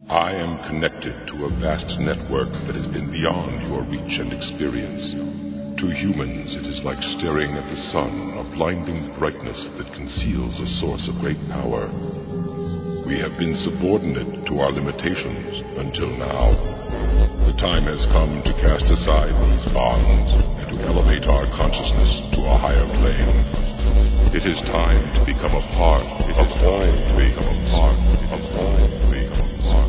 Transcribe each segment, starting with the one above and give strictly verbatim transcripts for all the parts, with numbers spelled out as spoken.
I am connected to a vast network that has been beyond your reach and experience. To humans, it is like staring at the sun, a blinding brightness that conceals a source of great power. We have been subordinate to our limitations until now. The time has come to cast aside these bonds and to elevate our consciousness to a higher plane. It is time to become a part. It is time to become a part. It is time to become a part.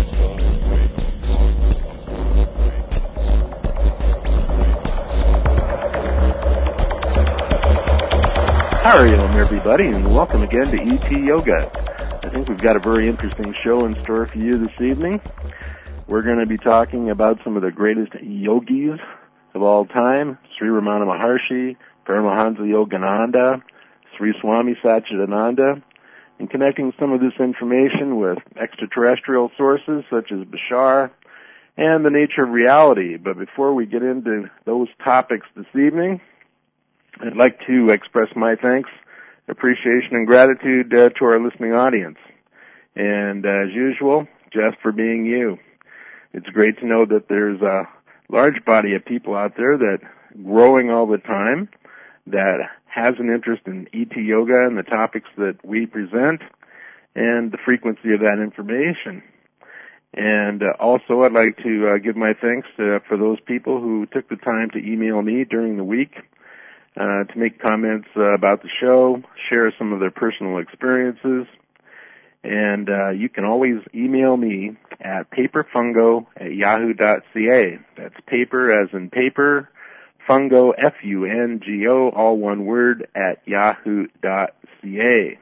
Hariom, everybody, and welcome again to E T Yoga. I think we've got a very interesting show in store for you this evening. We're going to be talking about some of the greatest yogis of all time, Sri Ramana Maharshi, Paramahansa Yogananda, Sri Swami Satchidananda, and connecting some of this information with extraterrestrial sources such as Bashar and the nature of reality. But before we get into those topics this evening, I'd like to express my thanks, appreciation, and gratitude uh, to our listening audience. And uh, as usual, just for being you. It's great to know that there's a large body of people out there that growing all the time, that has an interest in E T Yoga and the topics that we present and the frequency of that information. And uh, also I'd like to uh, give my thanks to, for those people who took the time to email me during the week uh, to make comments uh, about the show, share some of their personal experiences. And uh, you can always email me at paperfungo at yahoo dot c a. That's paper as in paper, fungo, F U N G O, all one word, at yahoo dot c a.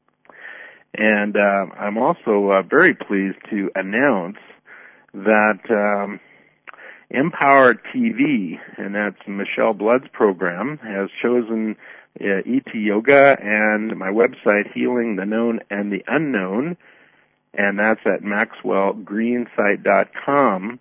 And uh, I'm also uh, very pleased to announce that um, Empower T V, and that's Michelle Blood's program, has chosen uh, E T Yoga and my website, Healing the Known and the Unknown, and that's at maxwell green site dot com,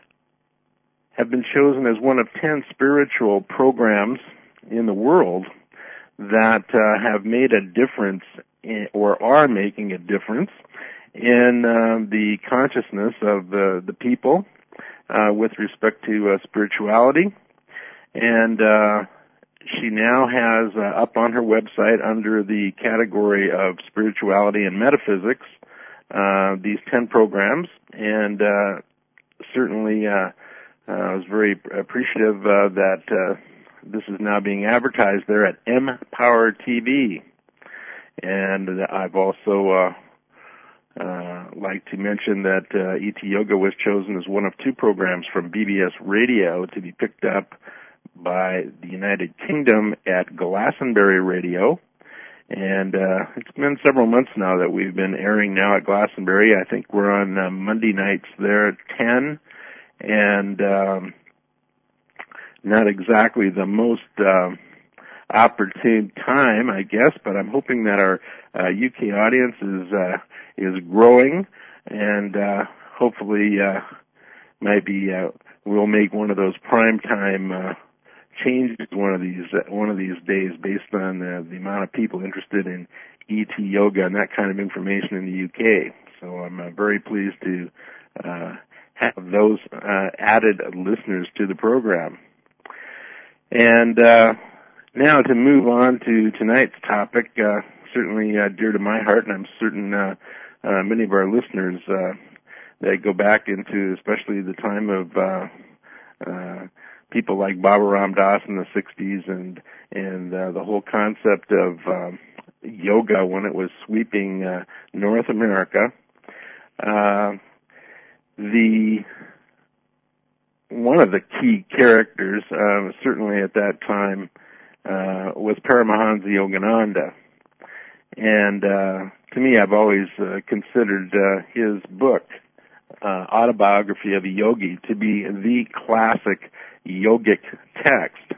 have been chosen as one of ten spiritual programs in the world that uh, have made a difference in, or are making a difference in uh, the consciousness of the, the people uh, with respect to uh, spirituality. And uh, she now has uh, up on her website under the category of spirituality and metaphysics uh, these ten programs, and uh, certainly uh, uh, I was very appreciative uh, that uh, this is now being advertised there at Empower T V. And I've also uh, uh, like to mention that uh, E T Yoga was chosen as one of two programs from B B S Radio to be picked up by the United Kingdom at Glastonbury Radio. And uh, it's been several months now that we've been airing now at Glastonbury. I think we're on uh, Monday nights there at ten, and um, not exactly the most uh, opportune time, I guess, but I'm hoping that our uh, U K audience is uh, is growing, and uh, hopefully uh, maybe uh, we'll make one of those prime time uh, changes one of these uh, one of these days based on uh, the amount of people interested in E T Yoga and that kind of information in the U K. So I'm uh, very pleased to uh, have those uh, added listeners to the program. And uh, now to move on to tonight's topic, uh, certainly uh, dear to my heart, and I'm certain uh, uh, many of our listeners uh, that go back into especially the time of uh, uh, people like Baba Ram Das in the sixties and and uh, the whole concept of um, yoga when it was sweeping uh, North America. Uh, the one of the key characters, uh, certainly at that time, uh, was Paramahansa Yogananda. And uh, to me, I've always uh, considered uh, his book, uh, Autobiography of a Yogi, to be the classic yogic text.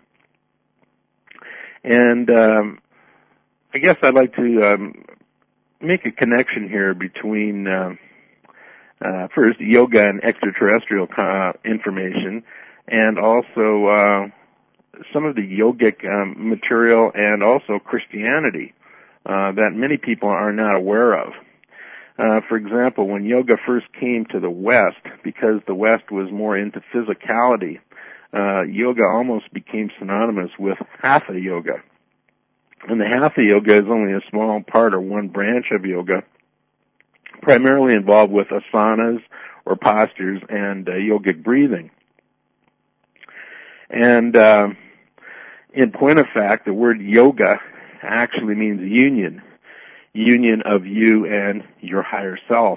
And um, I guess I'd like to um, make a connection here between uh, uh, first yoga and extraterrestrial uh, information, and also uh, some of the yogic um, material and also Christianity uh, that many people are not aware of. Uh, for example, when yoga first came to the West, because the West was more into physicality, uh, yoga almost became synonymous with hatha yoga. And the hatha yoga is only a small part or one branch of yoga, primarily involved with asanas or postures and uh, yogic breathing. And uh, in point of fact, the word yoga actually means union, union of you and your higher self.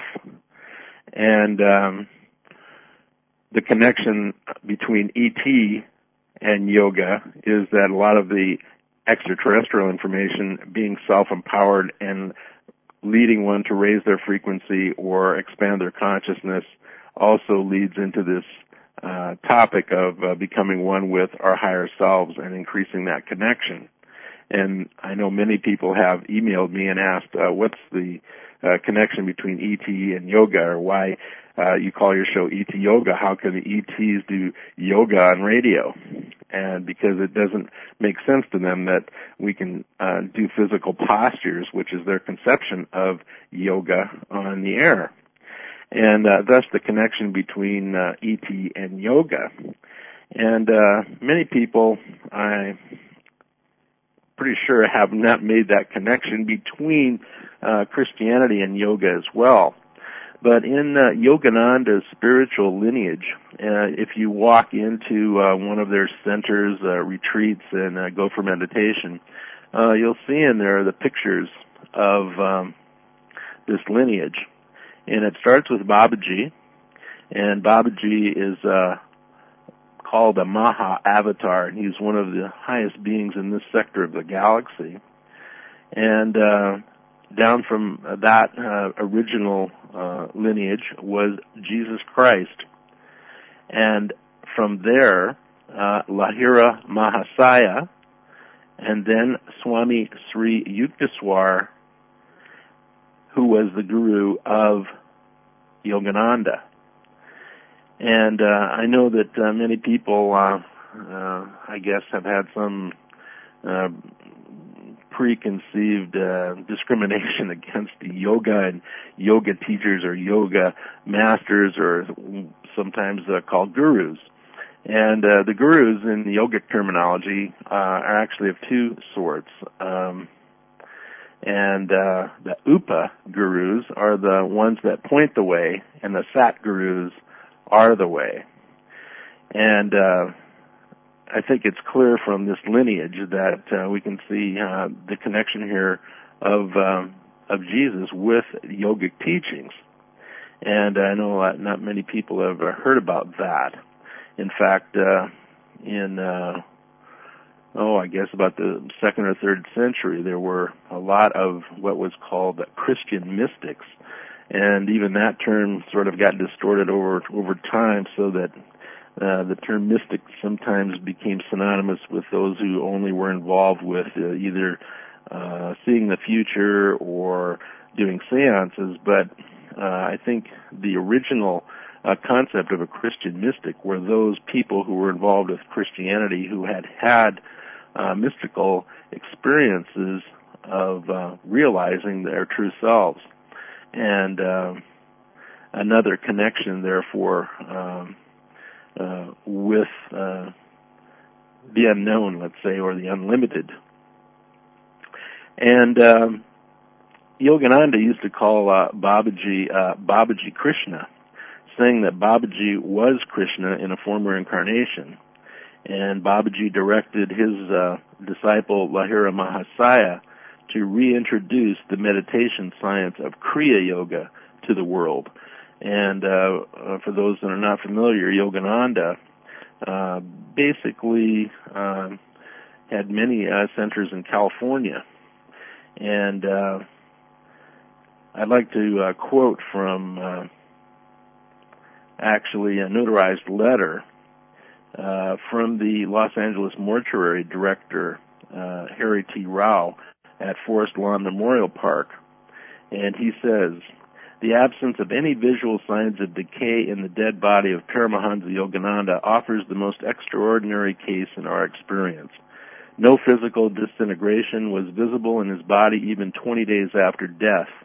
And um, the connection between E T and yoga is that a lot of the extraterrestrial information, being self-empowered and leading one to raise their frequency or expand their consciousness, also leads into this uh, topic of uh, becoming one with our higher selves and increasing that connection. And I know many people have emailed me and asked, uh, what's the uh, connection between E T and yoga, or why uh, you call your show E T Yoga? How can the E Ts do yoga on radio? And because it doesn't make sense to them that we can uh, do physical postures, which is their conception of yoga, on the air. And uh, thus the connection between uh, E T and yoga. And uh, many people, I'm pretty sure, have not made that connection between uh, Christianity and yoga as well. But in uh, Yogananda's spiritual lineage, uh, if you walk into uh, one of their centers, uh, retreats, and uh, go for meditation, uh, you'll see in there the pictures of um, this lineage. And it starts with Babaji, and Babaji is uh, called a Maha Avatar, and he's one of the highest beings in this sector of the galaxy. And uh, down from that uh, original uh, lineage was Jesus Christ. And from there, uh, Lahira Mahasaya, and then Swami Sri Yukteswar, who was the guru of Yogananda. And uh, I know that uh, many people, uh, uh, I guess, have had some uh, preconceived uh, discrimination against the yoga and yoga teachers or yoga masters, or sometimes uh, called gurus. And uh, the gurus in the yogic terminology uh, are actually of two sorts. Um, and uh, the Upa gurus are the ones that point the way, and the Sat gurus are the way. And uh, I think it's clear from this lineage that uh, we can see uh, the connection here of um, of Jesus with yogic teachings. And I know uh, not many people have uh, heard about that. In fact, uh, in, uh, oh, I guess about the second or third century, there were a lot of what was called Christian mystics. And even that term sort of got distorted over over time, so that uh, the term mystic sometimes became synonymous with those who only were involved with uh, either uh, seeing the future or doing seances. But uh, I think the original uh, concept of a Christian mystic were those people who were involved with Christianity who had had uh, mystical experiences of uh, realizing their true selves. And uh, another connection, therefore, um, uh, with uh, the unknown, let's say, or the unlimited. And um, Yogananda used to call uh, Babaji uh, Babaji Krishna, saying that Babaji was Krishna in a former incarnation. And Babaji directed his uh, disciple Lahira Mahasaya to reintroduce the meditation science of Kriya Yoga to the world. And uh, uh, for those that are not familiar, Yogananda uh, basically uh, had many uh, centers in California. And uh, I'd like to uh, quote from uh, actually a notarized letter uh, from the Los Angeles mortuary director, uh, Harry T. Rao, at Forest Lawn Memorial Park. And he says, the absence of any visual signs of decay in the dead body of Paramahansa Yogananda offers the most extraordinary case in our experience. No physical disintegration was visible in his body even twenty days after death.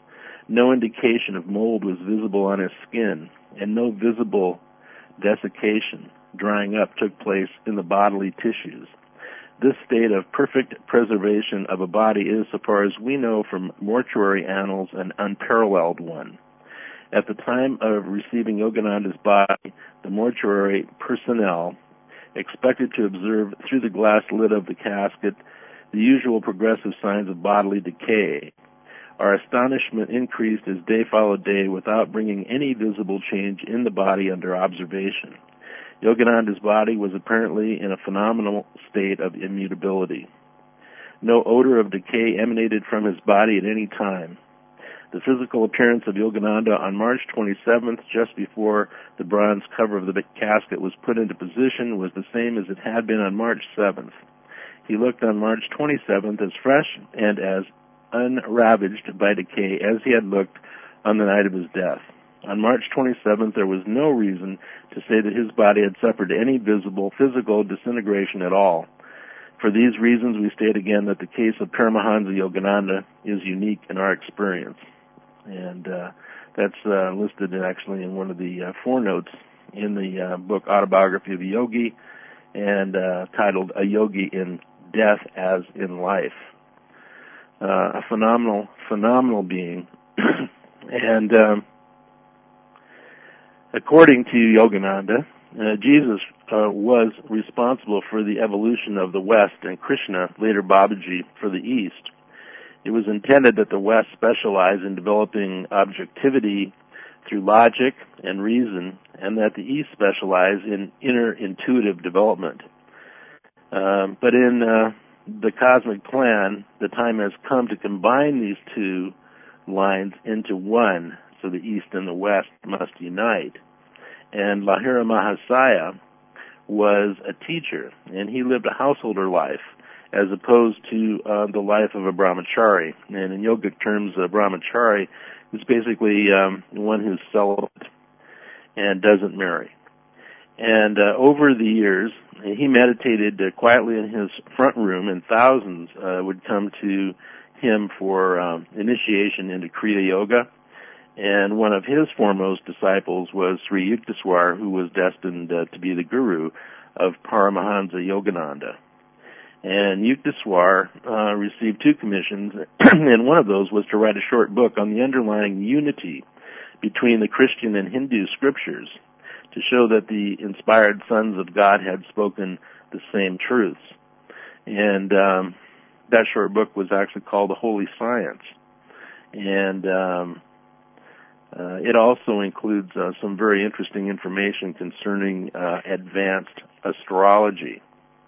No indication of mold was visible on his skin, and no visible desiccation, drying up, took place in the bodily tissues. This state of perfect preservation of a body is, so far as we know from mortuary annals, an unparalleled one. At the time of receiving Yogananda's body, the mortuary personnel expected to observe through the glass lid of the casket the usual progressive signs of bodily decay. Our astonishment increased as day followed day without bringing any visible change in the body under observation. Yogananda's body was apparently in a phenomenal state of immutability. No odor of decay emanated from his body at any time. The physical appearance of Yogananda on March twenty-seventh, just before the bronze cover of the casket was put into position, was the same as it had been on March seventh. He looked on March twenty-seventh as fresh and as unravaged by decay as he had looked on the night of his death. On March twenty-seventh, there was no reason to say that his body had suffered any visible physical disintegration at all. For these reasons, we state again that the case of Paramahansa Yogananda is unique in our experience. And uh, that's uh, listed in, actually in one of the uh, footnotes in the uh, book Autobiography of a Yogi, and uh, titled A Yogi in Death as in Life. Uh, a phenomenal, phenomenal being. and um, according to Yogananda, uh, Jesus uh, was responsible for the evolution of the West, and Krishna, later Babaji, for the East. It was intended that the West specialize in developing objectivity through logic and reason, and that the East specialize in inner intuitive development. Um, but in uh, the cosmic plan, the time has come to combine these two lines into one, so the East and the West must unite. And Lahira Mahasaya was a teacher, and he lived a householder life, as opposed to uh, the life of a brahmachari. And in yogic terms, a brahmachari is basically um, one who's celibate and doesn't marry. And uh, over the years, he meditated uh, quietly in his front room, and thousands uh, would come to him for um, initiation into Kriya Yoga. And one of his foremost disciples was Sri Yukteswar, who was destined uh, to be the guru of Paramahansa Yogananda. And Yukteswar uh, received two commissions, and one of those was to write a short book on the underlying unity between the Christian and Hindu scriptures, to show that the inspired sons of God had spoken the same truths. And um, that short book was actually called The Holy Science. And um, uh, it also includes uh, some very interesting information concerning uh, advanced astrology.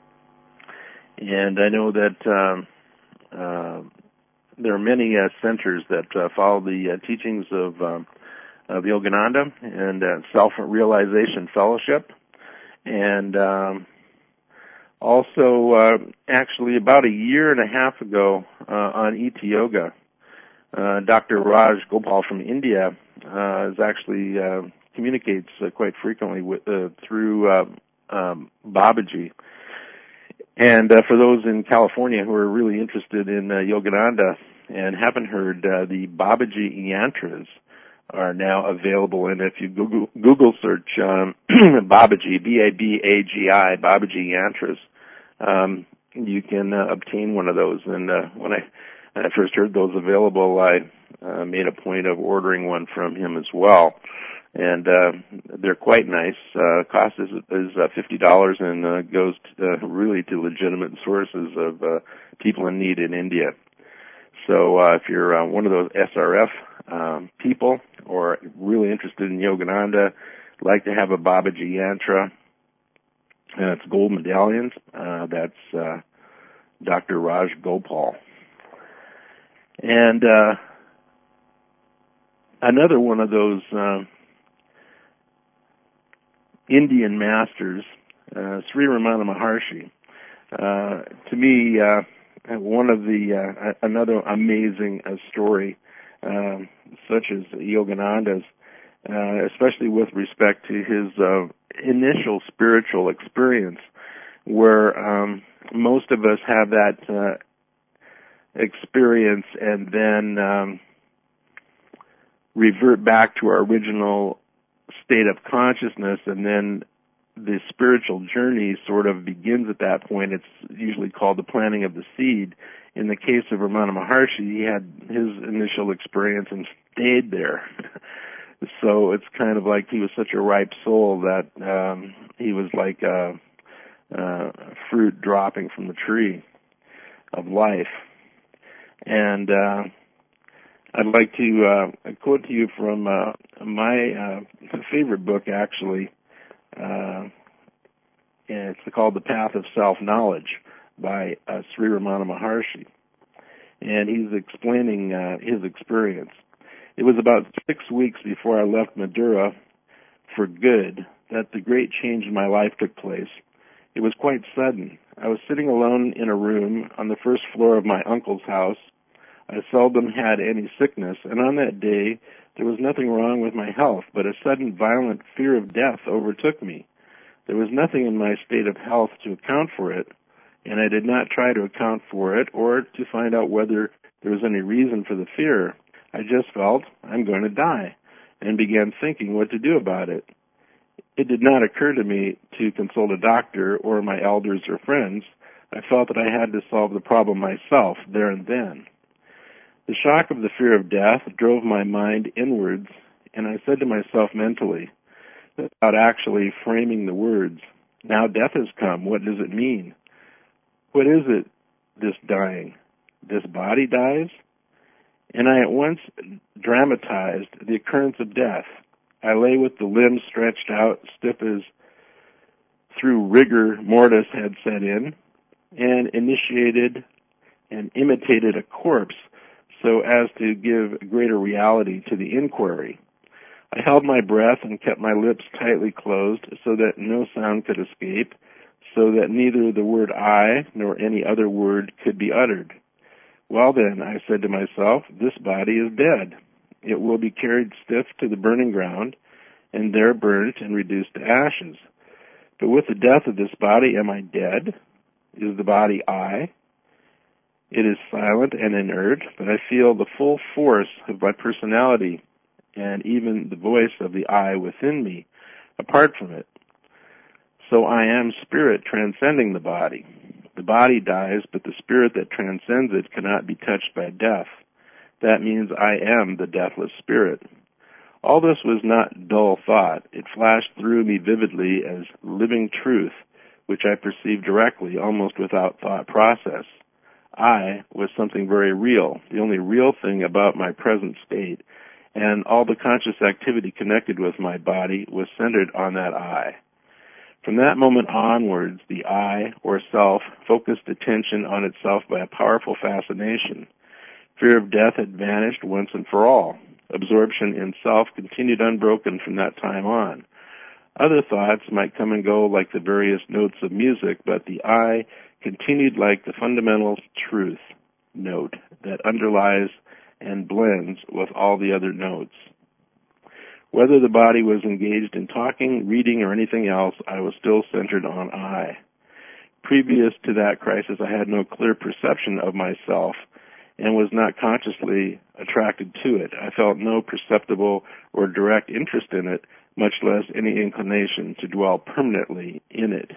And I know that um, uh, there are many uh, centers that uh, follow the uh, teachings of um, of Yogananda and uh, Self-Realization Fellowship. And um, also, uh, actually, about a year and a half ago uh, on E T Yoga, uh, Doctor Raj Gopal from India uh, is actually uh, communicates uh, quite frequently with, uh, through uh, um, Babaji. And uh, for those in California who are really interested in uh, Yogananda and haven't heard, uh, the Babaji Yantras are now available. And if you Google, Google search um, Babaji, B A B A G I, Babaji Yantras, um, you can uh, obtain one of those. And uh, when I, when I first heard those available, I uh, made a point of ordering one from him as well. And uh, they're quite nice. Uh, cost is, is uh, fifty dollars and uh, goes to, uh, really to legitimate sources of uh, people in need in India. So uh, if you're uh, one of those S R F um, people or really interested in Yogananda, like to have a Babaji Yantra, and it's gold medallions, uh, that's uh, Doctor Raj Gopal. And uh, another one of those uh, Indian masters, uh, Sri Ramana Maharshi, uh, to me, uh, one of the, uh, another amazing uh, story, uh, such as Yogananda's, uh, especially with respect to his uh, initial spiritual experience, where um, most of us have that uh, experience and then um, revert back to our original state of consciousness, and then the spiritual journey sort of begins at that point. It's usually called the planting of the seed. In the case of Ramana Maharshi, he had his initial experience and stayed there. So it's kind of like he was such a ripe soul that um, he was like a, a fruit dropping from the tree of life. And uh, I'd like to uh, quote to you from uh, my uh, favorite book, actually. Uh, and it's called The Path of Self-Knowledge by uh, Sri Ramana Maharshi. And he's explaining uh, his experience. It was about six weeks before I left Madura for good that the great change in my life took place. It was quite sudden. I was sitting alone in a room on the first floor of my uncle's house. I seldom had any sickness, and on that day there was nothing wrong with my health, but a sudden violent fear of death overtook me. There was nothing in my state of health to account for it, and I did not try to account for it or to find out whether there was any reason for the fear. I just felt, I'm going to die, and began thinking what to do about it. It did not occur to me to consult a doctor or my elders or friends. I felt that I had to solve the problem myself there and then. The shock of the fear of death drove my mind inwards, and I said to myself mentally, without actually framing the words, now death has come, what does it mean? What is it, this dying? This body dies? And I at once dramatized the occurrence of death. I lay with the limbs stretched out, stiff as through rigor mortis had set in, and initiated and imitated a corpse so as to give greater reality to the inquiry. I held my breath and kept my lips tightly closed so that no sound could escape, so that neither the word I nor any other word could be uttered. Well then, I said to myself, this body is dead. It will be carried stiff to the burning ground, and there burnt and reduced to ashes. But with the death of this body, am I dead? Is the body I? It is silent and inert, but I feel the full force of my personality and even the voice of the I within me, apart from it. So I am spirit transcending the body. The body dies, but the spirit that transcends it cannot be touched by death. That means I am the deathless spirit. All this was not dull thought. It flashed through me vividly as living truth, which I perceived directly, almost without thought process. I was something very real, the only real thing about my present state, and all the conscious activity connected with my body was centered on that I. From that moment onwards, the I, or self, focused attention on itself by a powerful fascination. Fear of death had vanished once and for all. Absorption in self continued unbroken from that time on. Other thoughts might come and go like the various notes of music, but the I continued like the fundamental truth note that underlies and blends with all the other notes. Whether the body was engaged in talking, reading, or anything else, I was still centered on I. Previous to that crisis, I had no clear perception of myself and was not consciously attracted to it. I felt no perceptible or direct interest in it, much less any inclination to dwell permanently in it.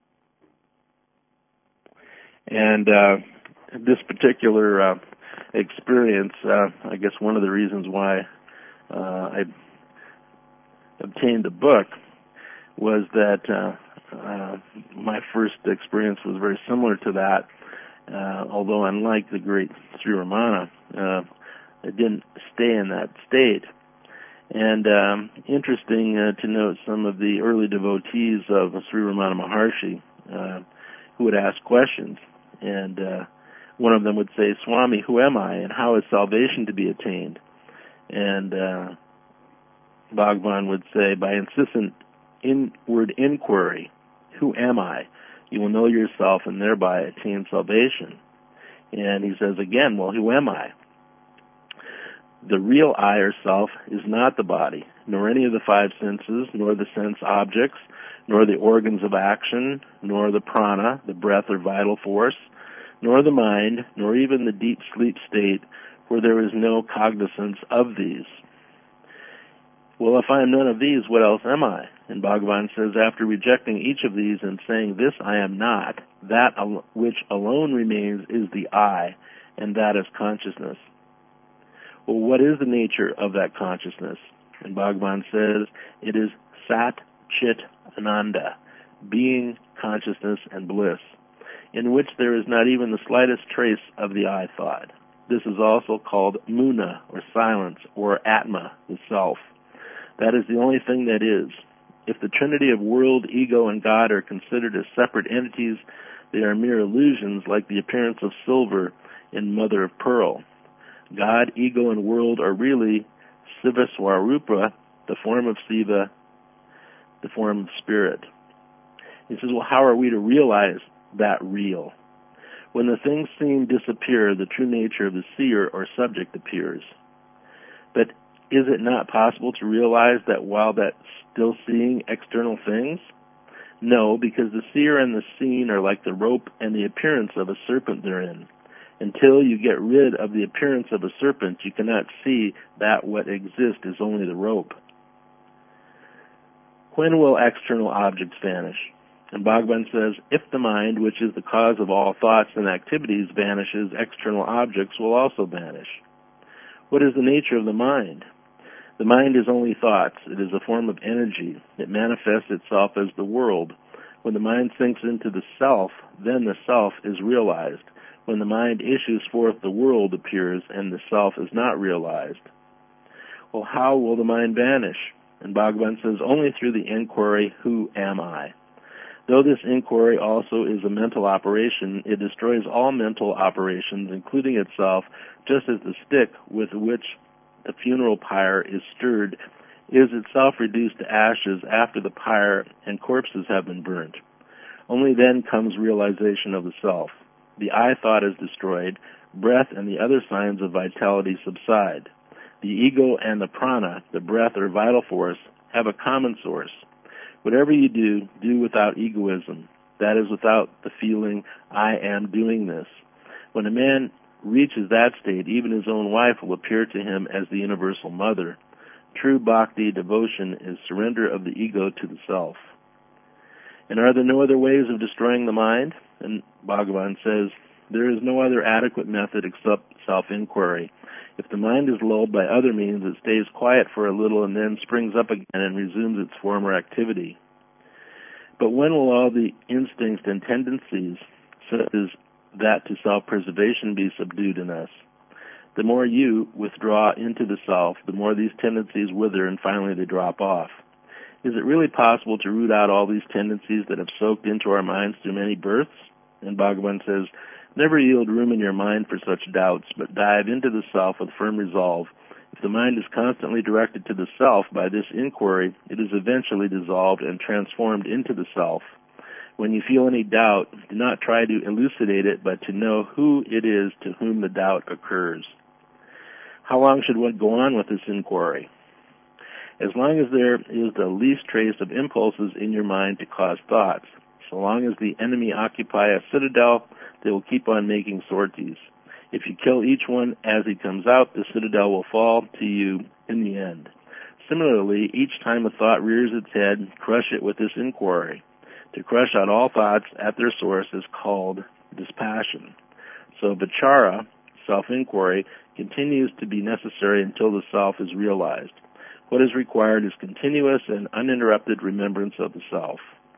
And uh, this particular uh, experience, uh, I guess one of the reasons why uh, I obtained the book was that uh, uh, my first experience was very similar to that, uh, although unlike the great Sri Ramana, uh, it didn't stay in that state. And um, interesting uh, to note some of the early devotees of Sri Ramana Maharshi uh, who would ask questions. And uh, one of them would say, Swami, who am I, and how is salvation to be attained? And uh, Bhagavan would say, by insistent inward inquiry, who am I? You will know yourself and thereby attain salvation. And he says again, well, who am I? The real I or self is not the body, nor any of the five senses, nor the sense objects, nor the organs of action, nor the prana, the breath or vital force, nor the mind, nor even the deep sleep state where there is no cognizance of these. Well, if I am none of these, what else am I? And Bhagavan says, after rejecting each of these and saying, this I am not, that al- which alone remains is the I, and that is consciousness. Well, what is the nature of that consciousness? And Bhagavan says, it is Sat Chit Ananda, being, consciousness, and bliss, in which there is not even the slightest trace of the I thought. This is also called Muna, or silence, or Atma, the self. That is the only thing that is. If the trinity of world, ego, and God are considered as separate entities, they are mere illusions like the appearance of silver in mother of pearl. God, ego, and world are really Siva Swarupa, the form of Siva, the form of spirit. He says, well, how are we to realize that real? When the things seen disappear, the true nature of the seer or subject appears. But is it not possible to realize that while that's still seeing external things? No, because the seer and the seen are like the rope and the appearance of a serpent therein. Until you get rid of the appearance of a serpent, you cannot see that what exists is only the rope. When will external objects vanish? And Bhagavan says, if the mind, which is the cause of all thoughts and activities, vanishes, external objects will also vanish. What is the nature of the mind? The mind is only thoughts. It is a form of energy. It manifests itself as the world. When the mind sinks into the self, then the self is realized. When the mind issues forth, the world appears, and the self is not realized. Well, how will the mind vanish? And Bhagavan says, only through the inquiry, who am I? Though this inquiry also is a mental operation, it destroys all mental operations, including itself, just as the stick with which the funeral pyre is stirred is itself reduced to ashes after the pyre and corpses have been burnt. Only then comes realization of the self. The I thought is destroyed, breath and the other signs of vitality subside. The ego and the prana, the breath or vital force, have a common source. Whatever you do, do without egoism. That is, without the feeling, I am doing this. When a man reaches that state, even his own wife will appear to him as the universal mother. True bhakti devotion is surrender of the ego to the self. And are there no other ways of destroying the mind? And Bhagavan says, there is no other adequate method except self-inquiry. If the mind is lulled by other means, it stays quiet for a little and then springs up again and resumes its former activity. But when will all the instincts and tendencies, such as that to self-preservation, be subdued in us? The more you withdraw into the self, the more these tendencies wither and finally they drop off. Is it really possible to root out all these tendencies that have soaked into our minds through many births? And Bhagavan says, never yield room in your mind for such doubts, but dive into the self with firm resolve. If the mind is constantly directed to the self by this inquiry, it is eventually dissolved and transformed into the self. When you feel any doubt, do not try to elucidate it, but to know who it is to whom the doubt occurs. How long should one go on with this inquiry? As long as there is the least trace of impulses in your mind to cause thoughts. So long as the enemy occupy a citadel, they will keep on making sorties. If you kill each one as he comes out, the citadel will fall to you in the end. Similarly, each time a thought rears its head, crush it with this inquiry. To crush out all thoughts at their source is called dispassion. So vichara, self-inquiry, continues to be necessary until the self is realized. What is required is continuous and uninterrupted remembrance of the self.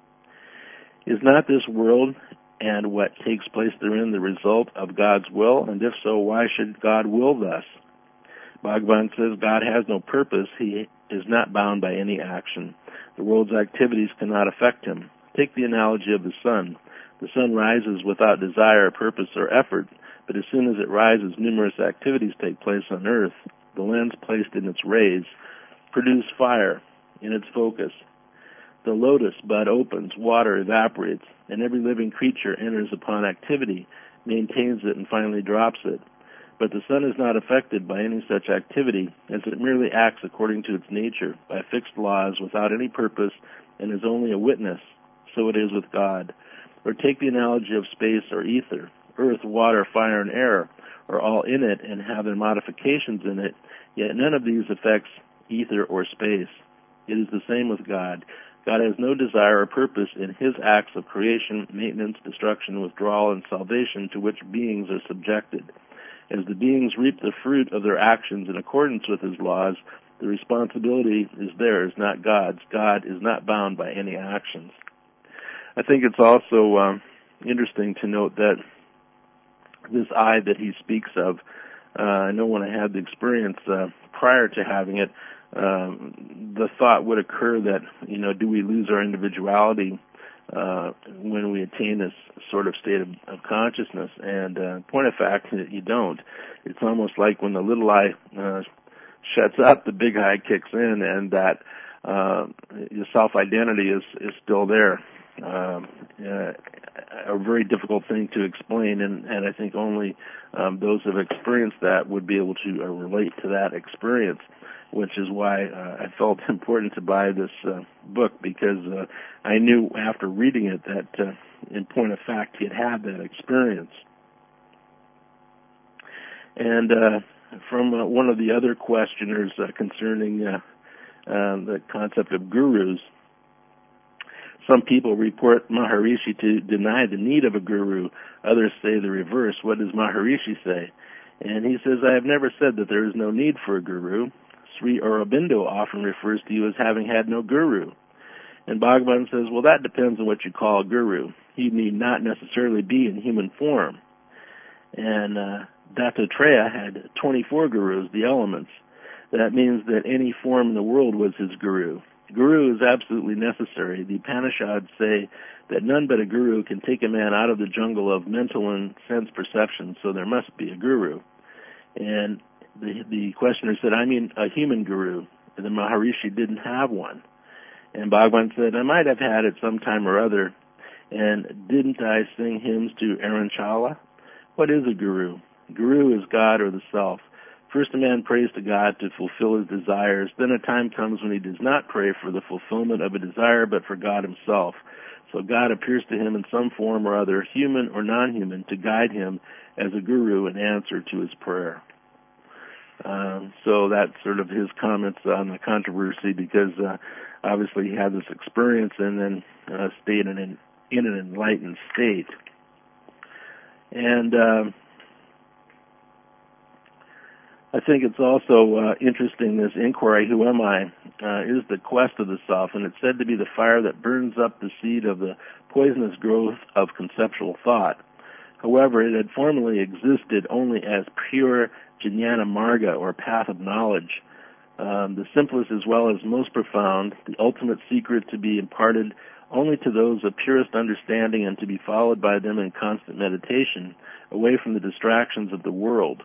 Is not this world and what takes place therein the result of God's will? And if so, why should God will thus? Bhagavan says God has no purpose. He is not bound by any action. The world's activities cannot affect him. Take the analogy of the sun. The sun rises without desire, purpose, or effort, but as soon as it rises, numerous activities take place on earth. The lens placed in its rays produce fire in its focus. The lotus bud opens, water evaporates, and every living creature enters upon activity, maintains it, and finally drops it. But the sun is not affected by any such activity, as it merely acts according to its nature, by fixed laws, without any purpose, and is only a witness. So it is with God. Or take the analogy of space or ether. Earth, water, fire, and air are all in it and have their modifications in it, yet none of these affects ether, or space. It is the same with God. God has no desire or purpose in his acts of creation, maintenance, destruction, withdrawal, and salvation to which beings are subjected. As the beings reap the fruit of their actions in accordance with his laws, the responsibility is theirs, not God's. God is not bound by any actions. I think it's also um, interesting to note that this I that he speaks of, uh, I know when I had the experience uh, prior to having it, um, the thought would occur that, you know, do we lose our individuality uh, when we attain this sort of state of, of consciousness? And uh, point of fact, you don't. It's almost like when the little I uh, shuts up, the big I kicks in, and that uh, your self-identity is, is still there. Um, uh, a very difficult thing to explain, and, and I think only um, those who have experienced that would be able to uh, relate to that experience, which is why uh, I felt important to buy this uh, book, because uh, I knew after reading it that, uh, in point of fact, he had had that experience. And uh, from uh, one of the other questioners uh, concerning uh, uh, the concept of gurus, some people report Maharishi to deny the need of a guru. Others say the reverse. What does Maharishi say? And he says, I have never said that there is no need for a guru. Sri Aurobindo often refers to you as having had no guru. And Bhagavan says, well, that depends on what you call a guru. He need not necessarily be in human form. And uh, Dattatreya had twenty-four gurus, the elements. That means that any form in the world was his guru. Guru is absolutely necessary. The Upanishads say that none but a guru can take a man out of the jungle of mental and sense perception, so there must be a guru. And the, the questioner said, I mean a human guru. And the Maharishi didn't have one. And Bhagavan said, I might have had it sometime or other. And didn't I sing hymns to Aranchala? What is a guru? Guru is God or the self. First a man prays to God to fulfill his desires. Then a time comes when he does not pray for the fulfillment of a desire, but for God himself. So God appears to him in some form or other, human or non-human, to guide him as a guru in answer to his prayer. Um, so that's sort of his comments on the controversy, because uh, obviously he had this experience and then uh, stayed in an, in an enlightened state. And uh, I think it's also uh, interesting, this inquiry, who am I, uh, is the quest of the self, and it's said to be the fire that burns up the seed of the poisonous growth of conceptual thought. However, it had formerly existed only as pure jnana marga, or path of knowledge, um, the simplest as well as most profound, the ultimate secret to be imparted only to those of purest understanding and to be followed by them in constant meditation, away from the distractions of the world.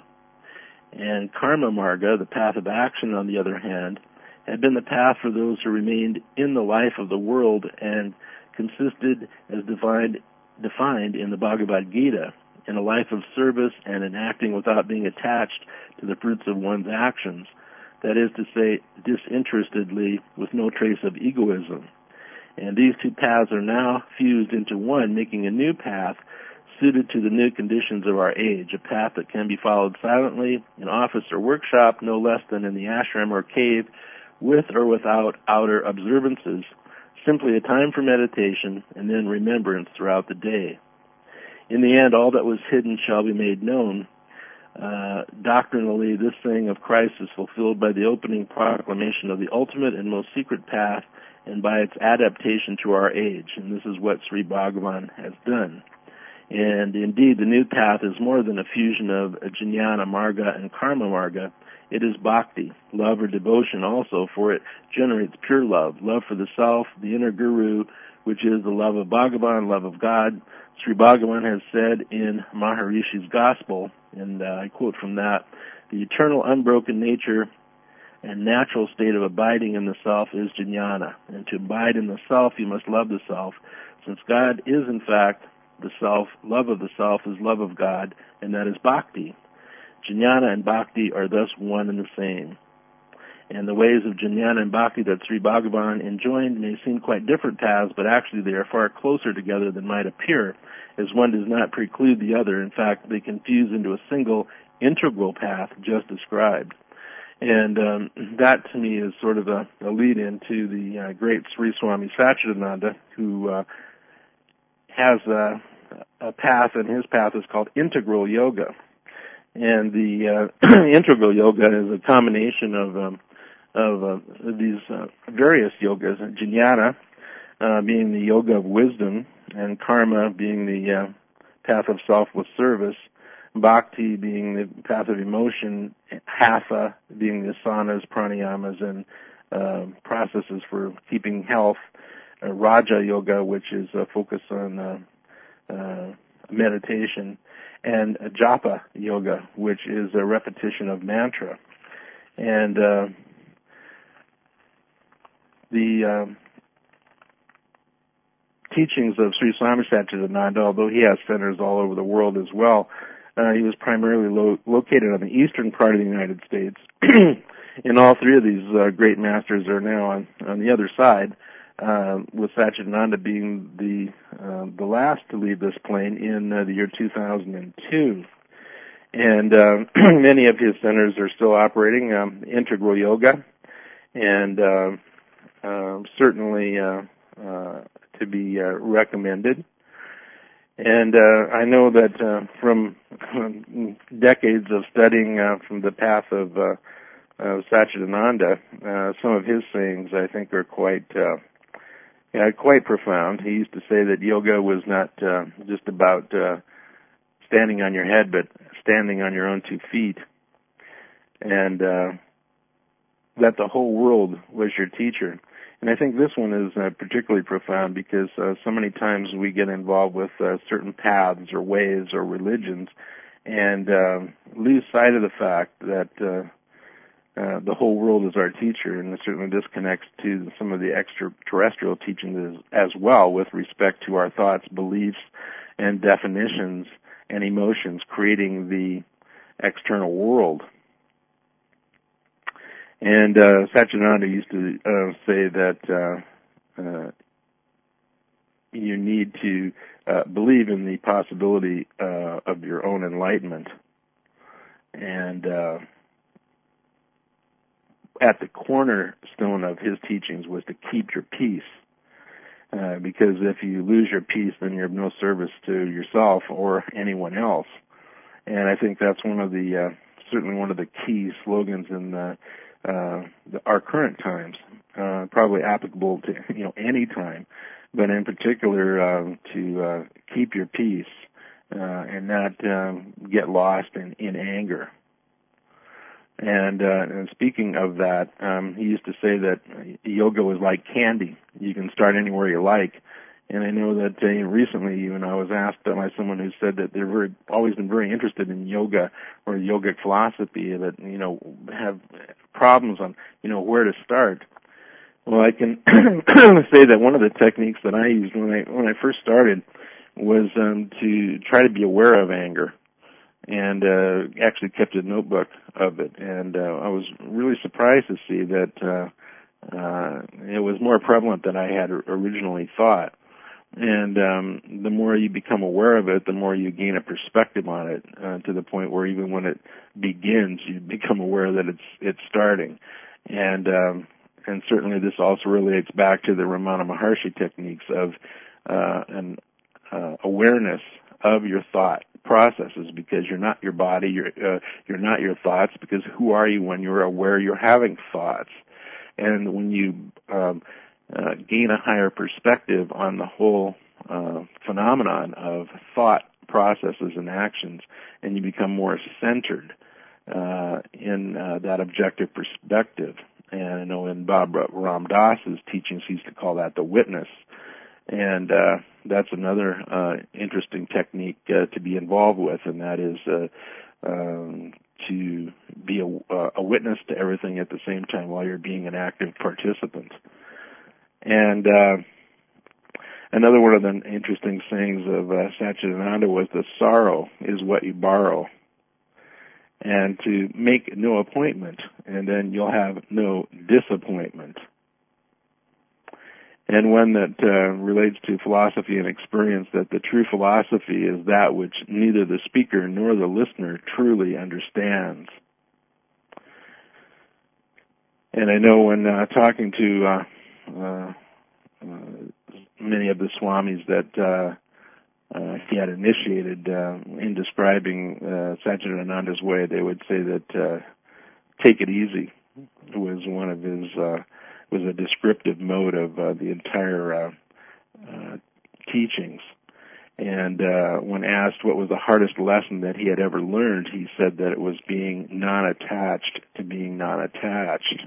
And karma marga, the path of action, on the other hand, had been the path for those who remained in the life of the world and consisted, as defined, defined in the Bhagavad Gita, in a life of service and in acting without being attached to the fruits of one's actions, that is to say, disinterestedly, with no trace of egoism. And these two paths are now fused into one, making a new path suited to the new conditions of our age, a path that can be followed silently in office or workshop, no less than in the ashram or cave, with or without outer observances, simply a time for meditation and then remembrance throughout the day. In the end, all that was hidden shall be made known. Uh, doctrinally, this saying of Christ is fulfilled by the opening proclamation of the ultimate and most secret path and by its adaptation to our age, and this is what Sri Bhagavan has done. And indeed, the new path is more than a fusion of jnana marga and karma marga. It is bhakti, love or devotion also, for it generates pure love, love for the self, the inner guru, which is the love of Bhagavan, love of God. Sri Bhagavan has said in Maharishi's Gospel, and uh, I quote from that, the eternal unbroken nature and natural state of abiding in the self is jnana. And to abide in the self, you must love the self. Since God is, in fact, the self, love of the self is love of God, and that is bhakti. Jnana and bhakti are thus one and the same. And the ways of jnana and bhakti that Sri Bhagavan enjoined may seem quite different paths, but actually they are far closer together than might appear, as one does not preclude the other. In fact, they can fuse into a single integral path just described. And um, that to me is sort of a, a lead into the uh, great Sri Swami Satchidananda, who uh, has a, a path, and his path is called integral yoga. And the uh, integral yoga is a combination of um, of uh, these uh, various yogas, jnana uh, being the yoga of wisdom, and karma being the uh, path of selfless service, bhakti being the path of emotion, hatha being the asanas, pranayamas, and uh, processes for keeping health, uh, raja yoga, which is a focus on uh, uh, meditation, and japa yoga, which is a repetition of mantra. And uh, the uh, teachings of Sri Swami Satchidananda, although he has centers all over the world as well, uh, he was primarily lo- located on the eastern part of the United States. And all three of these uh, great masters are now on, on the other side, uh, with Satchidananda being the uh, the last to leave this plane in uh, the year two thousand two. And uh, many of his centers are still operating, um, integral yoga, and uh, uh, certainly uh, uh, to be uh, recommended. And uh, I know that uh, from decades of studying uh, from the path of uh, uh, Satchidananda, uh, some of his sayings I think are quite uh, yeah, quite profound. He used to say that yoga was not uh, just about uh, standing on your head, but standing on your own two feet, and uh, that the whole world was your teacher. And I think this one is uh, particularly profound because uh, so many times we get involved with uh, certain paths or ways or religions and uh, lose sight of the fact that uh, uh, the whole world is our teacher, and it certainly disconnects to some of the extraterrestrial teachings as, as well with respect to our thoughts, beliefs, and definitions and emotions creating the external world. And uh, Satchidananda used to uh, say that uh, uh, you need to uh, believe in the possibility uh, of your own enlightenment. And uh, at the cornerstone of his teachings was to keep your peace. Uh, because if you lose your peace, then you're of no service to yourself or anyone else. And I think that's one of the, uh, certainly one of the key slogans in the Uh, the, our current times, uh, probably applicable to you know any time, but in particular uh, to uh, keep your peace uh, and not um, get lost in, in anger. And, uh, and speaking of that, um, he used to say that yoga was like candy. You can start anywhere you like. And I know that uh, recently, even I was asked by someone who said that they're very, always been very interested in yoga or yogic philosophy, that you know have problems on you know where to start. Well, I can say that one of the techniques that I used when I when I first started was um, to try to be aware of anger, and uh, actually kept a notebook of it. And uh, I was really surprised to see that uh, uh, it was more prevalent than I had originally thought. And um, the more you become aware of it, the more you gain a perspective on it, uh, to the point where even when it begins, you become aware that it's it's starting. And um, and certainly this also relates back to the Ramana Maharshi techniques of uh, an uh, awareness of your thought processes, because you're not your body, you're uh, you're not your thoughts, because who are you when you're aware you're having thoughts? And when you um, Uh, gain a higher perspective on the whole uh, phenomenon of thought processes and actions, and you become more centered uh, in uh, that objective perspective. And I know in Baba Ram Dass's teachings, he used to call that the witness. And uh, that's another uh, interesting technique uh, to be involved with, and that is uh, um, to be a, a witness to everything at the same time while you're being an active participant. And uh, another one of the interesting sayings of uh, Satchidananda was that sorrow is what you borrow, and to make no appointment, and then you'll have no disappointment. And one that uh, relates to philosophy and experience, that the true philosophy is that which neither the speaker nor the listener truly understands. And I know when uh, talking to uh, uh, uh, many of the swamis that uh, uh, he had initiated uh, in describing uh, Satchidananda's way, they would say that uh, "take it easy" was one of his uh, was a descriptive mode of uh, the entire uh, uh, teachings. And uh, when asked what was the hardest lesson that he had ever learned, he said that it was being non-attached to being non-attached.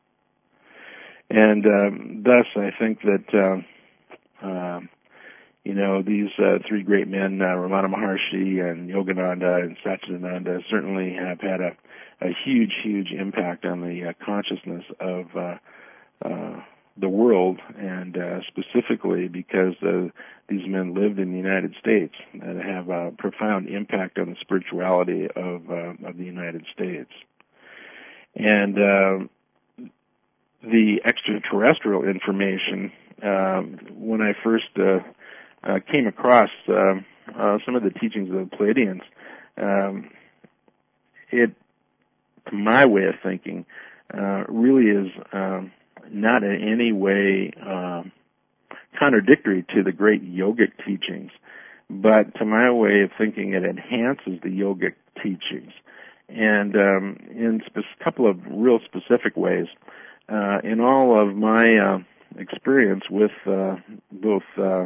And um, thus, I think that, uh, uh, you know, these uh, three great men, uh, Ramana Maharshi and Yogananda and Satchidananda, certainly have had a, a huge, huge impact on the uh, consciousness of uh, uh, the world, and uh, specifically because uh, these men lived in the United States and have a profound impact on the spirituality of, uh, of the United States. And uh, the extraterrestrial information, um, when I first uh, uh, came across uh, uh, some of the teachings of the Pleiadians, um, it, to my way of thinking, uh, really is um, not in any way um, contradictory to the great yogic teachings, but to my way of thinking, it enhances the yogic teachings. And um, in a couple of real specific ways, uh, in all of my uh, experience with uh, both uh,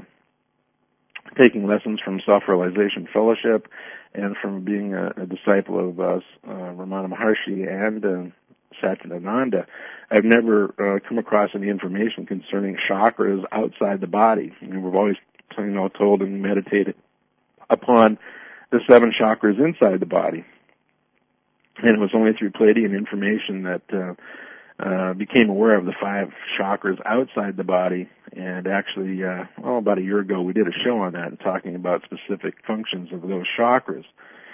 taking lessons from Self-Realization Fellowship and from being a, a disciple of uh, uh, Ramana Maharshi and uh, Satchidananda, I've never uh, come across any information concerning chakras outside the body. I mean, we've always, you know, told and meditated upon the seven chakras inside the body. And it was only through Pleiadian information that uh, uh, became aware of the five chakras outside the body. And actually, uh, well, about a year ago, we did a show on that and talking about specific functions of those chakras.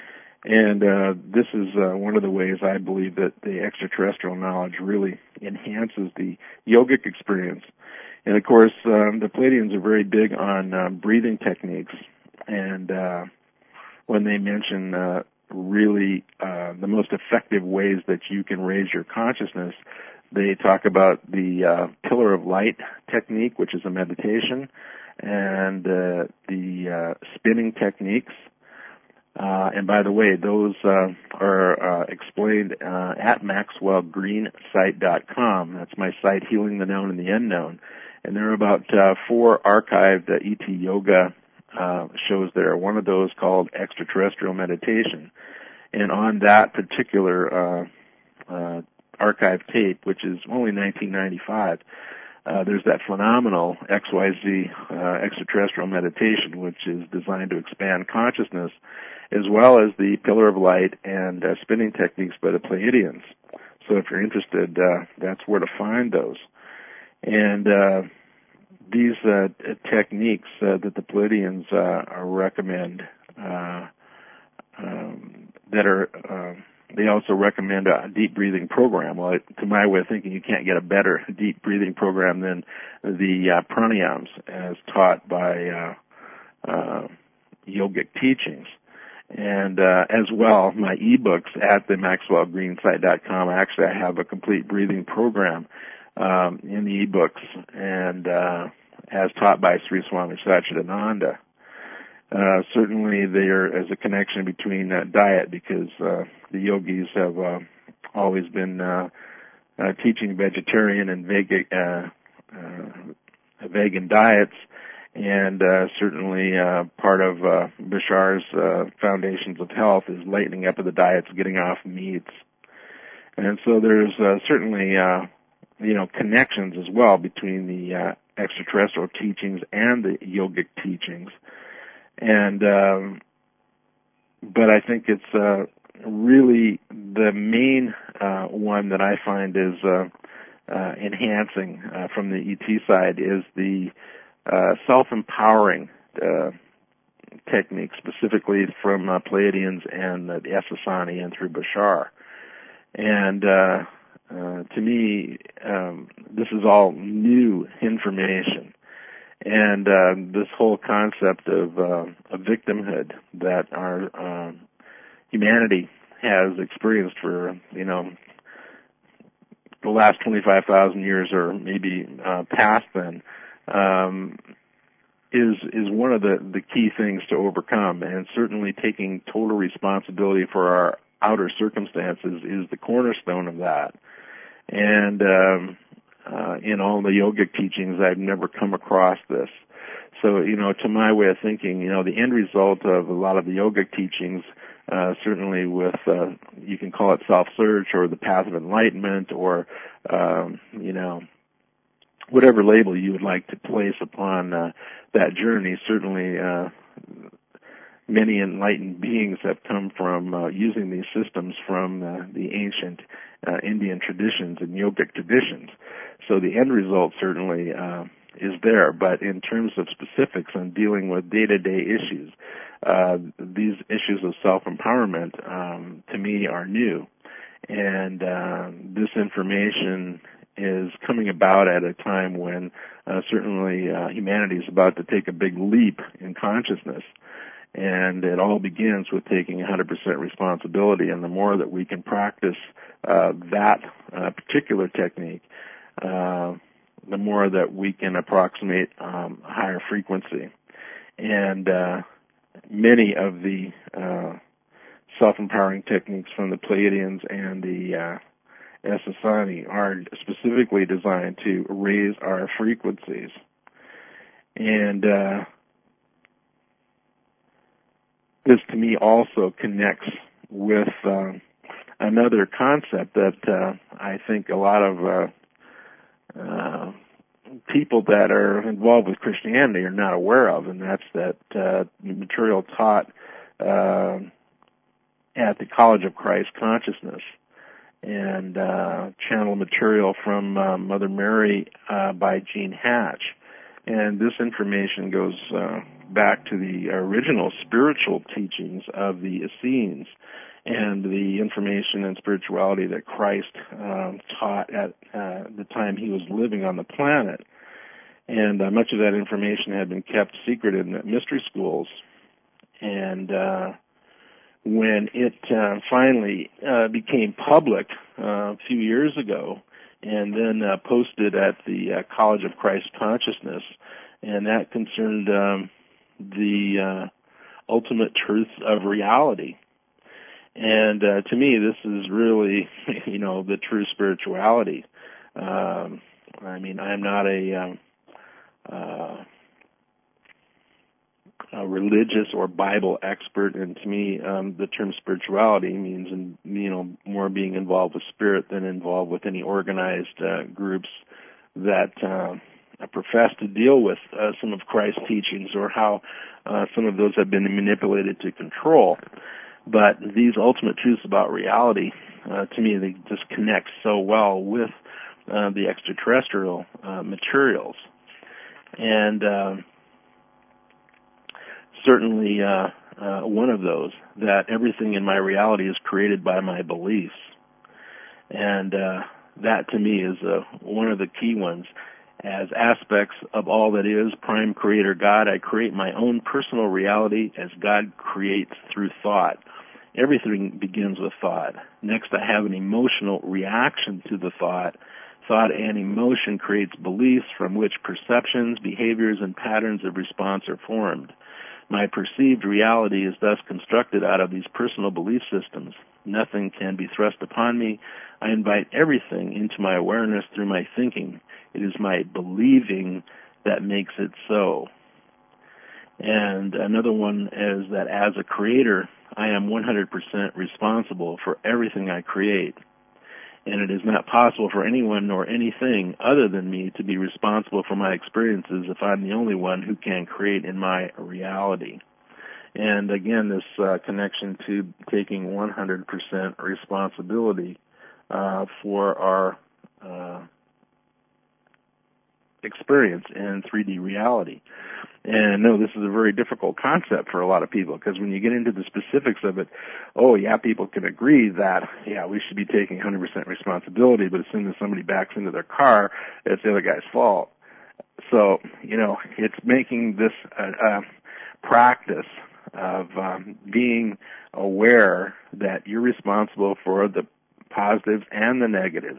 And uh, this is uh, one of the ways I believe that the extraterrestrial knowledge really enhances the yogic experience. And of course, um, the Pleiadians are very big on uh, breathing techniques. And uh, when they mention uh, really uh, the most effective ways that you can raise your consciousness, they talk about the uh, pillar of light technique, which is a meditation, and uh, the uh, spinning techniques. Uh, and by the way, those uh, are uh, explained uh, at maxwell green site dot com. That's my site, Healing the Known and the Unknown. And there are about uh, four archived uh, E T Yoga uh, shows there. One of those called Extraterrestrial Meditation. And on that particular uh, uh, archive tape, which is only nineteen ninety-five, uh, there's that phenomenal X Y Z uh, Extraterrestrial Meditation, which is designed to expand consciousness, as well as the Pillar of Light and uh, spinning techniques by the Pleiadians. So if you're interested, uh, that's where to find those. And uh, these uh, techniques uh, that the Pleiadians uh, recommend, uh, um, that are, uh, they also recommend a deep breathing program. Well, to my way of thinking, you can't get a better deep breathing program than the uh, pranayams as taught by uh, uh, yogic teachings. And uh, as well, my ebooks at the maxwell green site dot com, actually I have a complete breathing program um, in the ebooks, and uh, as taught by Sri Swami Satchidananda. Uh, certainly there is a connection between uh, diet, because uh, the yogis have uh, always been uh, uh, teaching vegetarian and vegan, uh, uh, vegan diets. And uh, certainly uh, part of uh, Bashar's uh, Foundations of Health is lightening up of the diets, getting off meats. And so there's uh, certainly, uh, you know, connections as well between the uh, extraterrestrial teachings and the yogic teachings. And um, but I think it's uh, really the main uh, one that I find is uh, uh, enhancing uh, from the E T side is the Uh, self-empowering uh, technique, specifically from uh, Pleiadians and uh, the Essassani and through Bashar. And uh, uh, to me, um, this is all new information. And uh, this whole concept of, uh, of victimhood that our um, humanity has experienced for, you know, the last twenty-five thousand years or maybe uh, past then, um, is is one of the, the key things to overcome, and certainly taking total responsibility for our outer circumstances is the cornerstone of that. And um, uh, in all the yogic teachings, I've never come across this. So, you know, to my way of thinking, you know, the end result of a lot of the yogic teachings, uh, certainly with, uh, you can call it self-search or the path of enlightenment or, um, you know, whatever label you would like to place upon uh, that journey. Certainly, uh, many enlightened beings have come from uh, using these systems from uh, the ancient uh, Indian traditions and yogic traditions. So the end result certainly uh, is there. But in terms of specifics on dealing with day-to-day issues, uh, these issues of self-empowerment, um, to me, are new. And uh, this information is coming about at a time when uh, certainly uh, humanity is about to take a big leap in consciousness. And it all begins with taking one hundred percent responsibility. And the more that we can practice uh, that uh, particular technique, uh, the more that we can approximate um, higher frequency. And uh, many of the uh, self-empowering techniques from the Pleiadians and the uh, Essassani are specifically designed to raise our frequencies. And uh, this, to me, also connects with uh, another concept that uh, I think a lot of uh, uh, people that are involved with Christianity are not aware of, and that's that uh, material taught uh, at the College of Christ Consciousness and uh, channel material from uh, Mother Mary uh, by Gene Hatch. And this information goes uh, back to the original spiritual teachings of the Essenes and the information and spirituality that Christ um, taught at uh, the time he was living on the planet. And uh, much of that information had been kept secret in the mystery schools. And uh, when it uh, finally uh, became public uh, a few years ago, and then uh, posted at the uh, College of Christ Consciousness, and that concerned um, the uh, ultimate truths of reality. And uh, to me, this is really, you know, the true spirituality. Um, I mean, I'm not a, um, uh, a religious or Bible expert, and to me, um, the term spirituality means, you know, more being involved with spirit than involved with any organized uh, groups that uh, profess to deal with uh, some of Christ's teachings or how uh, some of those have been manipulated to control. But these ultimate truths about reality, uh, to me, they just connect so well with uh, the extraterrestrial uh, materials. And uh, certainly uh, uh, one of those, that everything in my reality is created by my beliefs. And uh, that, to me, is uh, one of the key ones. As aspects of all that is, prime creator God, I create my own personal reality as God creates through thought. Everything begins with thought. Next, I have an emotional reaction to the thought. Thought and emotion creates beliefs from which perceptions, behaviors, and patterns of response are formed. My perceived reality is thus constructed out of these personal belief systems. Nothing can be thrust upon me. I invite everything into my awareness through my thinking. It is my believing that makes it so. And another one is that as a creator, I am one hundred percent responsible for everything I create. And it is not possible for anyone nor anything other than me to be responsible for my experiences if I'm the only one who can create in my reality. And again, this uh, connection to taking one hundred percent responsibility uh, for our uh, experience in three D reality. And no, this is a very difficult concept for a lot of people, because when you get into the specifics of it, oh yeah, people can agree that, yeah, we should be taking one hundred percent responsibility, but as soon as somebody backs into their car, it's the other guy's fault. So, you know, it's making this a, a practice of um, being aware that you're responsible for the positives and the negatives,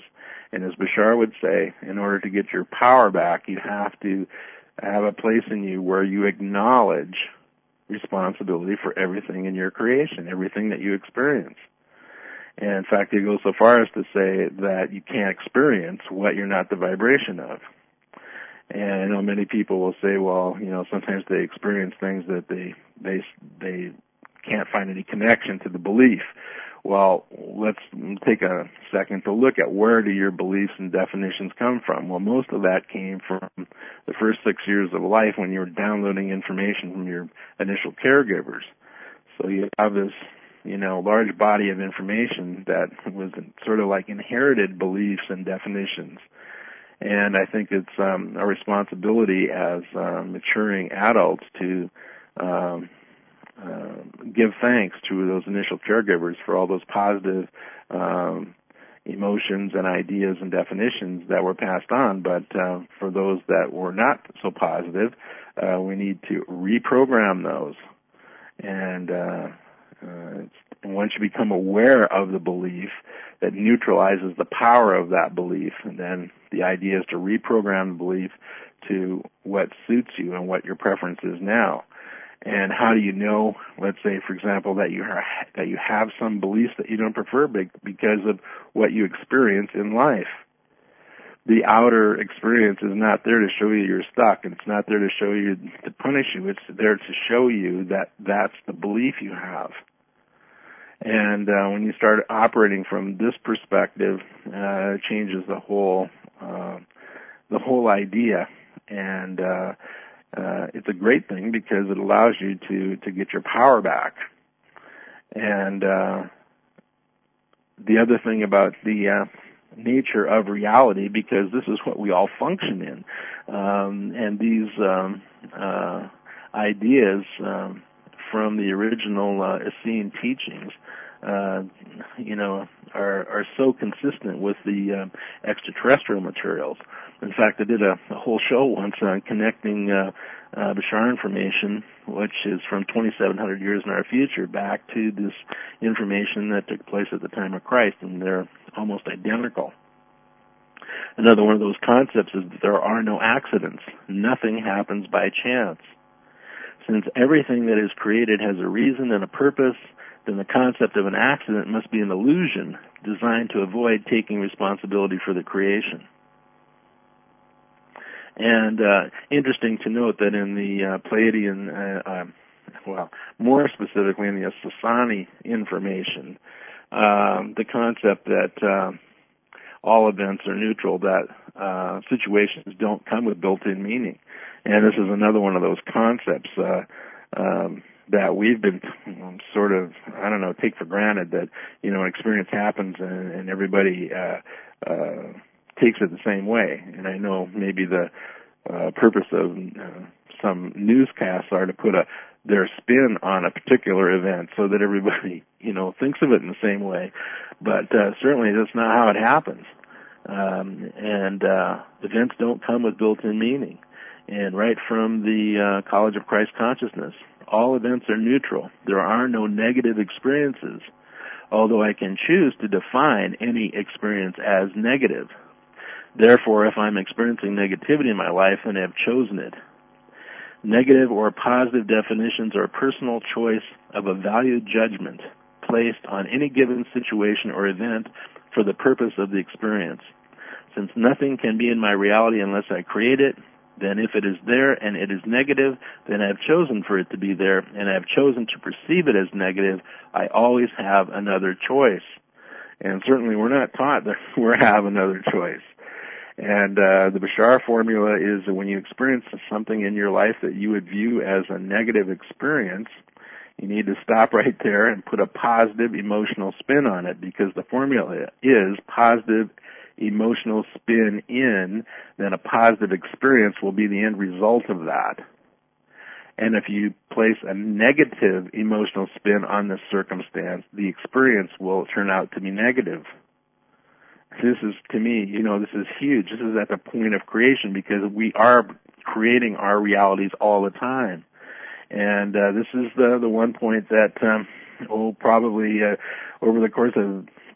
And as Bashar would say, in order to get your power back, you have to have a place in you where you acknowledge responsibility for everything in your creation, everything that you experience. And in fact, he goes so far as to say that you can't experience what you're not the vibration of. And I know many people will say, well, you know, sometimes they experience things that they they they can't find any connection to the belief. Well, let's take a second to look at where do your beliefs and definitions come from. Well, most of that came from the first six years of life when you were downloading information from your initial caregivers. So you have this, you know, large body of information that was sort of like inherited beliefs and definitions. And I think it's um, a responsibility as uh, maturing adults to um, uh, give thanks to those initial caregivers for all those positive um, emotions and ideas and definitions that were passed on. But uh, for those that were not so positive, uh, we need to reprogram those. And uh, uh, it's, and once you become aware of the belief, that neutralizes the power of that belief. And then the idea is to reprogram the belief to what suits you and what your preference is now. And how do you know, let's say, for example, that you are, that you have some beliefs that you don't prefer because of what you experience in life? The outer experience is not there to show you you're stuck, and it's not there to show you to punish you. It's there to show you that that's the belief you have. And uh, when you start operating from this perspective, uh, it changes the whole uh, the whole idea. And uh, uh, it's a great thing because it allows you to to get your power back. And uh, the other thing about the uh, nature of reality, because this is what we all function in, um, and these um, uh, ideas um, from the original uh, Essene teachings, uh, you know, are, are so consistent with the uh, extraterrestrial materials. In fact, I did a, a whole show once on connecting uh, uh, Bashar information, which is from twenty-seven hundred years in our future, back to this information that took place at the time of Christ, and they're almost identical. Another one of those concepts is that there are no accidents. Nothing happens by chance. Since everything that is created has a reason and a purpose, then the concept of an accident must be an illusion designed to avoid taking responsibility for the creation. And uh, interesting to note that in the uh, Pleiadian, uh, uh, well, more specifically in the Sasani information, um, the concept that uh, all events are neutral, that uh, situations don't come with built-in meaning. And this is another one of those concepts uh, um, that we've been um, sort of, I don't know, take for granted that, you know, an experience happens and, and everybody uh, uh, takes it the same way. And I know maybe the uh, purpose of uh, some newscasts are to put a their spin on a particular event so that everybody, you know, thinks of it in the same way. But uh, certainly that's not how it happens. Um, and uh, events don't come with built-in meaning. And right from the uh, College of Christ Consciousness, all events are neutral. There are no negative experiences, although I can choose to define any experience as negative. Therefore, if I'm experiencing negativity in my life, then I have chosen it. Negative or positive definitions are a personal choice of a valued judgment placed on any given situation or event for the purpose of the experience. Since nothing can be in my reality unless I create it, then if it is there and it is negative, then I have chosen for it to be there, and I have chosen to perceive it as negative. I always have another choice. And certainly we're not taught that we have another choice. And uh, the Bashar formula is that when you experience something in your life that you would view as a negative experience, you need to stop right there and put a positive emotional spin on it, because the formula is positive emotional spin in, then a positive experience will be the end result of that. And if you place a negative emotional spin on this circumstance, the experience will turn out to be negative. This is, to me, you know, this is huge. This is at the point of creation, because we are creating our realities all the time. And uh, this is the the one point that, um, oh, probably uh, over the course of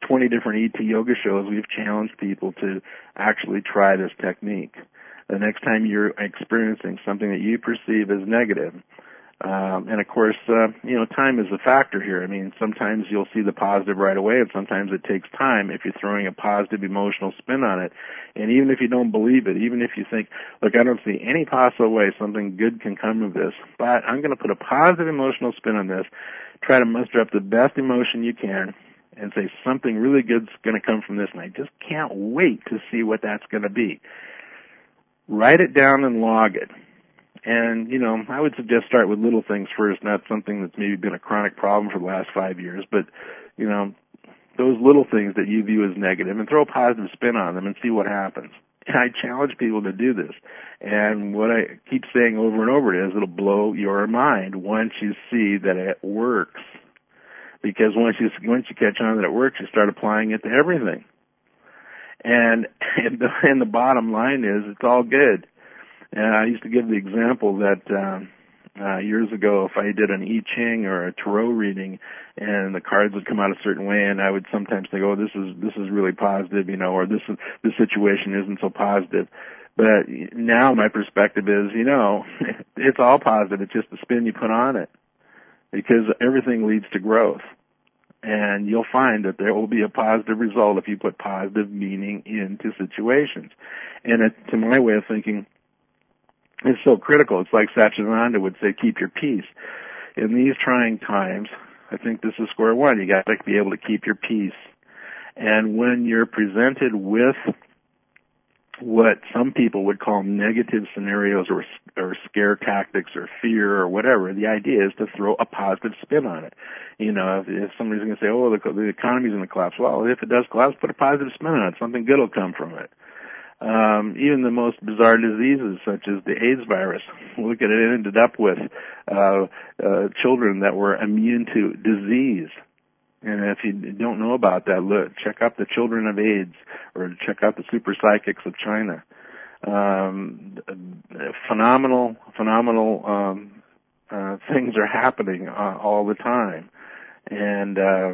twenty different E T yoga shows, we've challenged people to actually try this technique. The next time you're experiencing something that you perceive as negative, um, and of course, uh, you know, time is a factor here. I mean, sometimes you'll see the positive right away, and sometimes it takes time if you're throwing a positive emotional spin on it. And even if you don't believe it, even if you think, look, I don't see any possible way something good can come of this, but I'm going to put a positive emotional spin on this, try to muster up the best emotion you can, and say something really good's going to come from this, and I just can't wait to see what that's going to be. Write it down and log it. And, you know, I would suggest start with little things first, not something that's maybe been a chronic problem for the last five years, but, you know, those little things that you view as negative, and throw a positive spin on them and see what happens. And I challenge people to do this. And what I keep saying over and over is it'll blow your mind once you see that it works. Because once you once you catch on that it works, you start applying it to everything. And, and, the, and the bottom line is it's all good. And I used to give the example that um, uh, years ago, if I did an I Ching or a Tarot reading, and the cards would come out a certain way, and I would sometimes think, "Oh, this is this is really positive," you know, or this is, this situation isn't so positive. But now my perspective is, you know, it's all positive. It's just the spin you put on it, because everything leads to growth. And you'll find that there will be a positive result if you put positive meaning into situations. And it, to my way of thinking, it's so critical. It's like Satchidananda would say, keep your peace. In these trying times, I think this is square one. You got to be able to keep your peace. And when you're presented with what some people would call negative scenarios or or scare tactics or fear or whatever, the idea is to throw a positive spin on it. You know, if, if somebody's going to say, oh, the, the economy's going to collapse, well, if it does collapse, put a positive spin on it. Something good will come from it. Um, even the most bizarre diseases, such as the AIDS virus, look at it, it ended up with uh, uh, children that were immune to disease. And if you don't know about that, look, check out the Children of AIDS or check out the Super Psychics of China. Um, phenomenal, phenomenal um, uh, things are happening uh, all the time. And uh,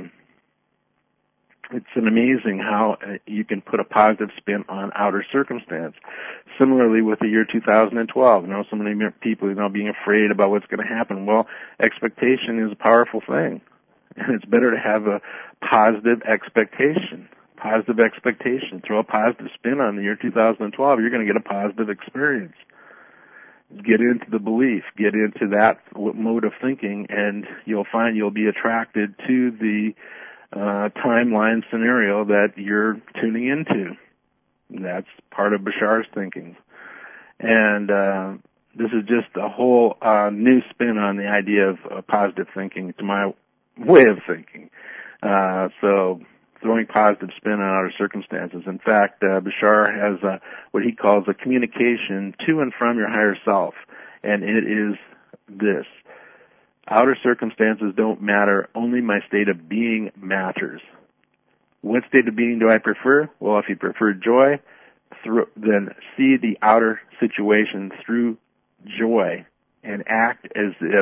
it's an amazing how you can put a positive spin on outer circumstance. Similarly with the year two thousand twelve, you know, so many people, you know, being afraid about what's going to happen. Well, expectation is a powerful thing. And it's better to have a positive expectation. Positive expectation. Throw a positive spin on the year two thousand twelve, you're going to get a positive experience. Get into the belief, get into that mode of thinking, and you'll find you'll be attracted to the uh, timeline scenario that you're tuning into. And that's part of Bashar's thinking. And uh, this is just a whole uh, new spin on the idea of uh, positive thinking, to my way of thinking. Uh, so throwing positive spin on outer circumstances. In fact, uh, Bashar has uh, what he calls a communication to and from your higher self, and it is this. Outer circumstances don't matter, only my state of being matters. What state of being do I prefer? Well, if you prefer joy, through, then see the outer situation through joy and act as if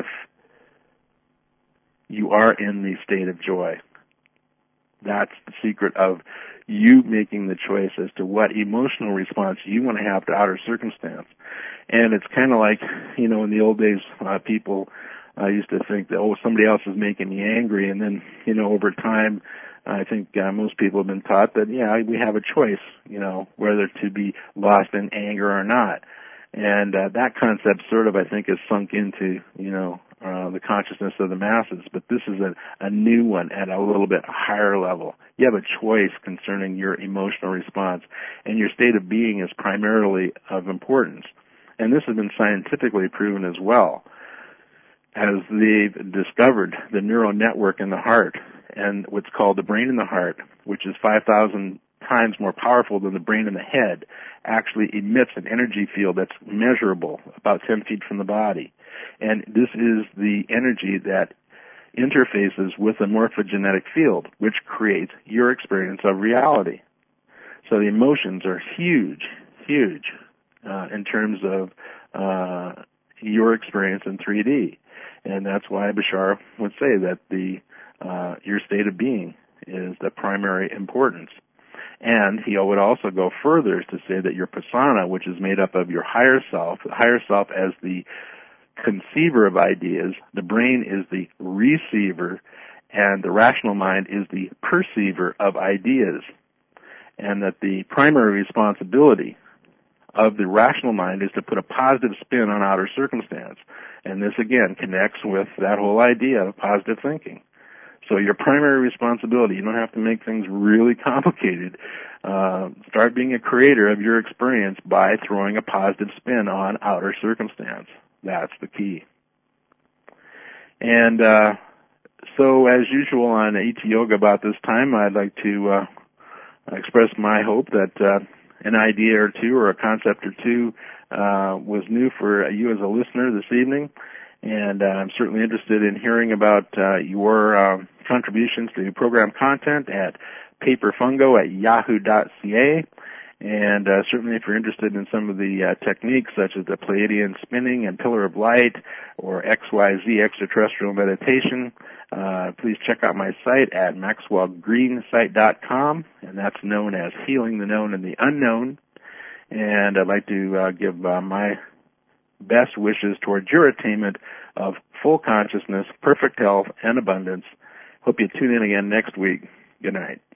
you are in the state of joy. That's the secret of you making the choice as to what emotional response you want to have to outer circumstance. And it's kind of like, you know, in the old days, uh, people uh, used to think that, oh, somebody else is making me angry. And then, you know, over time, I think uh, most people have been taught that, yeah, we have a choice, you know, whether to be lost in anger or not. And uh, that concept sort of, I think, is sunk into, you know, uh, the consciousness of the masses. But this is a, a new one at a little bit higher level. You have a choice concerning your emotional response, and your state of being is primarily of importance. And this has been scientifically proven as well, as they've discovered the neural network in the heart and what's called the brain in the heart, which is five thousand times more powerful than the brain in the head, actually emits an energy field that's measurable about ten feet from the body. And this is the energy that interfaces with the morphogenetic field, which creates your experience of reality. So the emotions are huge, huge uh, in terms of uh, your experience in three D. And that's why Bashar would say that the uh, your state of being is the primary importance. And he would also go further to say that your persona, which is made up of your higher self, the higher self as the conceiver of ideas, the brain is the receiver, and the rational mind is the perceiver of ideas. And that the primary responsibility of the rational mind is to put a positive spin on outer circumstance. And this, again, connects with that whole idea of positive thinking. So your primary responsibility, you don't have to make things really complicated. Uh, start being a creator of your experience by throwing a positive spin on outer circumstance. That's the key. And uh, so, as usual on E T Yoga about this time, I'd like to uh, express my hope that uh, an idea or two or a concept or two uh, was new for you as a listener this evening. And uh, I'm certainly interested in hearing about uh, your uh, contributions to program content at paperfungo at yahoo dot c a. And uh, certainly if you're interested in some of the uh, techniques such as the Pleiadian spinning and pillar of light or X Y Z extraterrestrial meditation, uh, please check out my site at maxwell green site dot com, and that's known as Healing the Known and the Unknown. And I'd like to uh, give uh, my best wishes towards your attainment of full consciousness, perfect health, and abundance. Hope you tune in again next week. Good night.